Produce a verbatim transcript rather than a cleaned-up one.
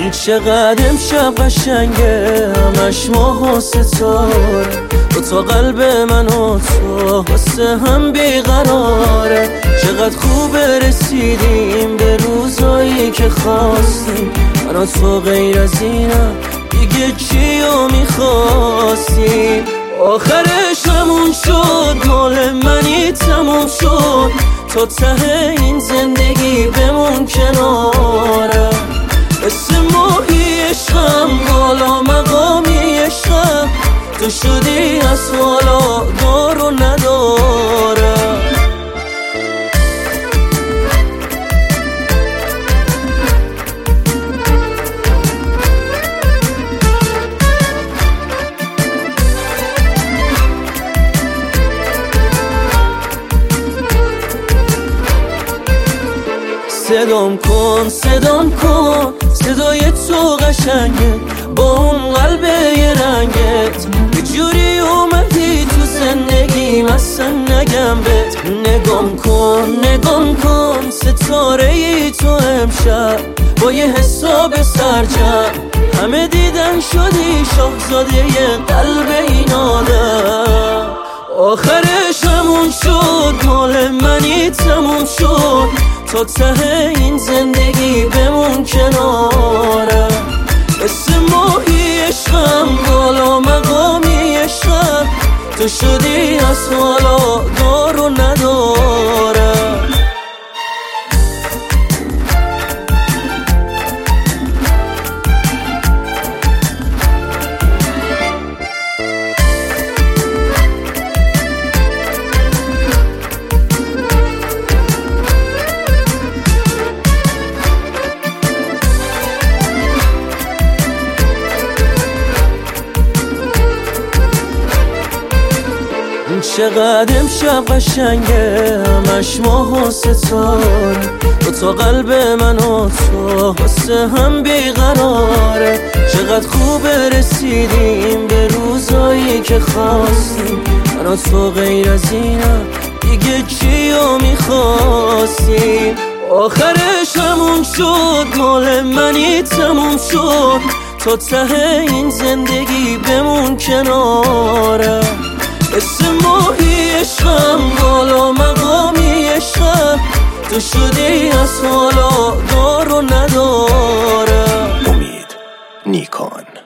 چقدر امشب قشنگه، همش ماه و ستاره، تو تا قلب من و تو واسه هم بیقراره. چقدر خوبه رسیدیم به روزایی که خواستیم، من و تو غیر از اینم دیگه چیو میخواستیم. آخرش همون شد، مال منی تموم شد، تا ته این زندگی بمون کنارم. اسم ماهی عشقم، بالا مقامی عشقم، تو شدی از حالا دار و ندارم. صدام کن صدام کن، صدای تو قشنگه، با اون قلب یه رنگت یه جوری اومدی تو زندگیم، اصلا نگم بهت. نگام کن نگام کن، ستاره ای تو امشب با یه حساب سرجم، همه دیدن شدی شاهزاده یه قلب این آدم. آخرش همون شد، مال منی تموم شد، تا ته این زندگی بمون کنارم. اسم ماهی عشقم، بالا مقامی عشقم، تو شدی از حالا دار و ندارم. چقدر امشب قشنگه، همش ماه و ستاره، تو تا قلب من و تو واسه هم بیقراره. چقدر خوبه رسیدیم به روزایی که خواستیم، من و تو غیر از اینم دیگه چیو میخواستیم. آخرش همون شد، مال منی تموم شد، تا ته این زندگی بمون کنارم. اسم ماهی عشقم، بالا مقامی عشقم، تو شدی از حالا دار و ندارم. امید نیکان.